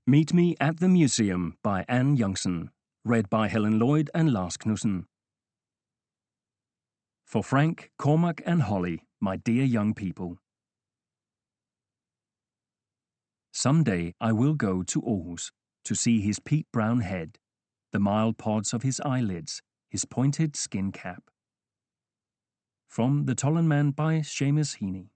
Meet Me at the Museum by Anne Youngson. Read by Helen Lloyd and Lars Knudsen. For Frank, Cormac and Holly, my dear young people. Someday I will go to Aarhus to see his peat brown head, the mild pods of his eyelids, his pointed skin cap. From The Tollenman by Seamus Heaney.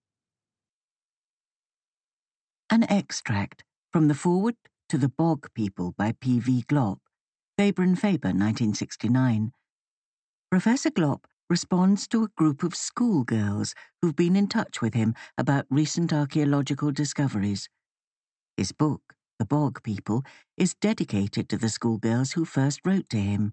An extract from the foreword to The Bog People by P.V. Glop, Faber and Faber, 1969. Professor Glop responds to a group of schoolgirls who've been in touch with him about recent archaeological discoveries. His book, The Bog People, is dedicated to the schoolgirls who first wrote to him.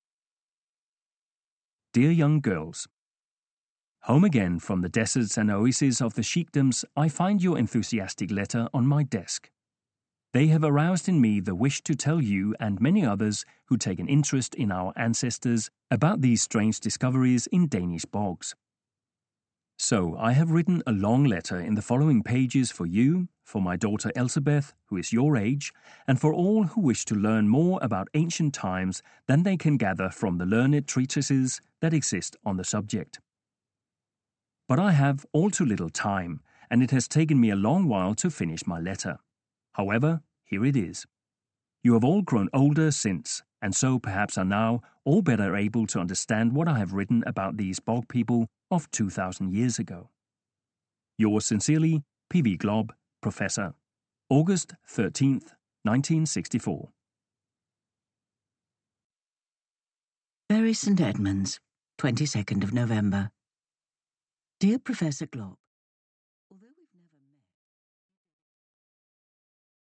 Dear young girls, home again from the deserts and oases of the sheikdoms, I find your enthusiastic letter on my desk. They have aroused in me the wish to tell you and many others who take an interest in our ancestors about these strange discoveries in Danish bogs. So I have written a long letter in the following pages for you, for my daughter Elsebeth, who is your age, and for all who wish to learn more about ancient times than they can gather from the learned treatises that exist on the subject. But I have all too little time, and it has taken me a long while to finish my letter. However, here it is. You have all grown older since, and so perhaps are now all better able to understand what I have written about these bog people of 2,000 years ago. Yours sincerely, P.V. Glop, Professor. August 13th, 1964. Bury St. Edmunds, 22nd of November. Dear Professor Glop,